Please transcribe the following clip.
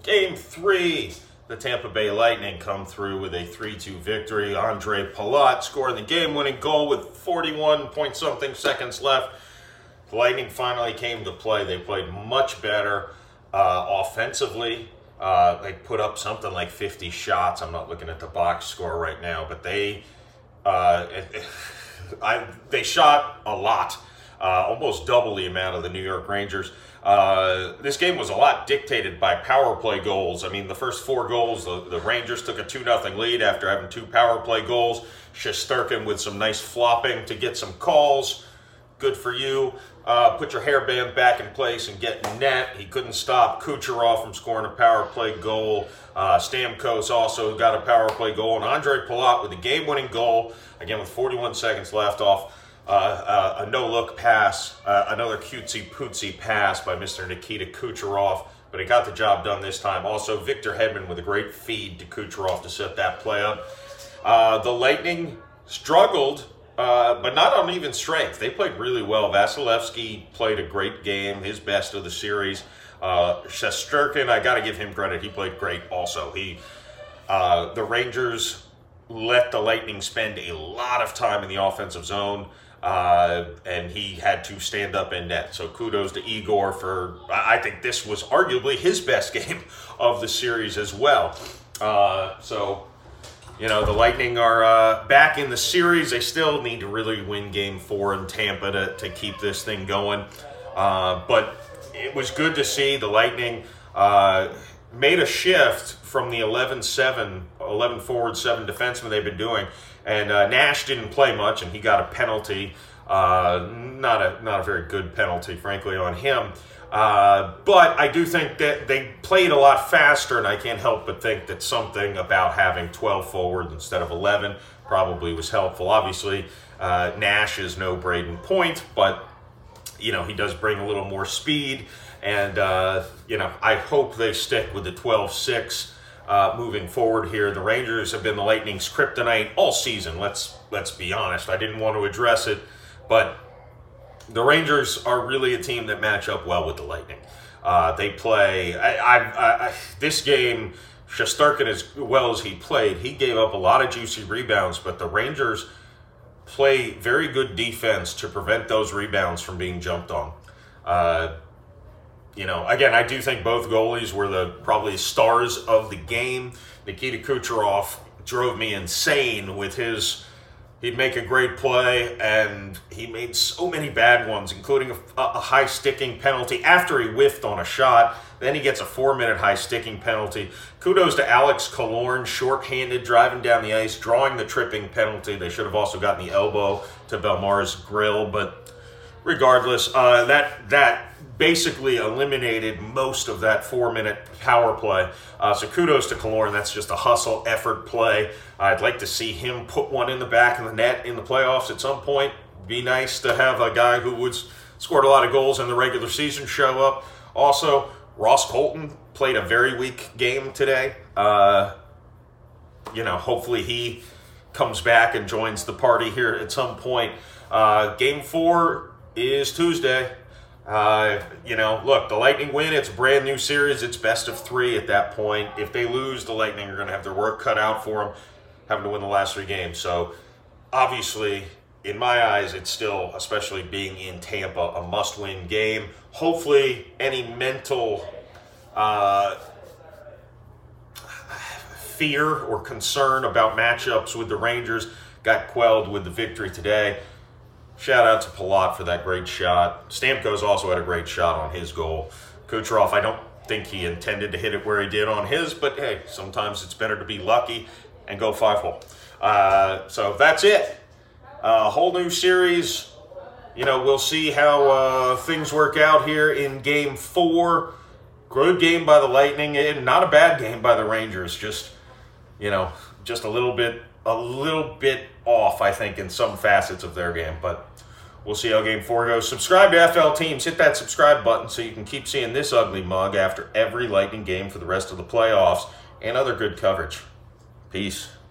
Game 3, the Tampa Bay Lightning come through with a 3-2 victory. Andre Palat scoring the game-winning goal with 41-point-something seconds left. The Lightning finally came to play. They played much better offensively. They put up something like 50 shots. I'm not looking at the box score right now, but they shot a lot, almost double the amount of the New York Rangers. This game was a lot dictated by power play goals. I mean, the first 4 goals, the Rangers took a 2-0 lead after having 2 power play goals. Shesterkin with some nice flopping to get some calls. Good for you. Put your hairband back in place and get in net. He couldn't stop Kucherov from scoring a power play goal. Stamkos also got a power play goal. And Andre Palat with a game-winning goal, again with 41 seconds left off a no-look pass, another cutesy-pootsy pass by Mr. Nikita Kucherov, but it got the job done this time. Also, Victor Hedman with a great feed to Kucherov to set that play up. The Lightning struggled, but not on even strength. They played really well. Vasilevsky played a great game, his best of the series. Shesterkin, I got to give him credit. He played great also. The Rangers let the Lightning spend a lot of time in the offensive zone, and he had to stand up in net. So kudos to Igor for, I think this was arguably his best game of the series as well. The Lightning are back in the series. They still need to really win Game 4 in Tampa to keep this thing going. But it was good to see the Lightning made a shift from the 11 forward, 7 defensemen they've been doing. And Nash didn't play much, and he got a penalty. Not a very good penalty, frankly, on him. But I do think that they played a lot faster, and I can't help but think that something about having 12 forwards instead of 11 probably was helpful. Obviously, Nash is no Braden Point, but he does bring a little more speed, and I hope they stick with the 12-6 moving forward here. The Rangers have been the Lightning's kryptonite all season. Let's be honest. I didn't want to address it, but the Rangers are really a team that match up well with the Lightning. They play. This game, Shesterkin, as well as he played, he gave up a lot of juicy rebounds, but the Rangers play very good defense to prevent those rebounds from being jumped on. Again, I do think both goalies were probably stars of the game. Nikita Kucherov drove me insane with he'd make a great play, and he made so many bad ones, including a high-sticking penalty after he whiffed on a shot. Then he gets a 4-minute high-sticking penalty. Kudos to Alex Killorn, short-handed, driving down the ice, drawing the tripping penalty. They should have also gotten the elbow to Belmar's grill, but regardless, that basically eliminated most of that 4-minute power play. So kudos to Killorn. That's just a hustle effort play. I'd like to see him put one in the back of the net in the playoffs at some point. Be nice to have a guy who scored a lot of goals in the regular season show up. Also, Ross Colton played a very weak game today. Hopefully he comes back and joins the party here at some point. Game 4 is Tuesday. Look, the Lightning win. It's a brand new series. It's best of 3 at that point. If they lose, the Lightning are going to have their work cut out for them, having to win the last 3 games. So, obviously, in my eyes, it's still, especially being in Tampa, a must-win game. Hopefully, any mental fear or concern about matchups with the Rangers got quelled with the victory today. Shout out to Palat for that great shot. Stamkos also had a great shot on his goal. Kucherov, I don't think he intended to hit it where he did on his, but hey, sometimes it's better to be lucky and go 5-hole. So that's it. A whole new series. We'll see how things work out here in Game 4. Good game by the Lightning, and not a bad game by the Rangers. Just a little bit off, I think, in some facets of their game, but we'll see how Game 4 goes. Subscribe to FL Teams. Hit that subscribe button so you can keep seeing this ugly mug after every Lightning game for the rest of the playoffs and other good coverage. Peace.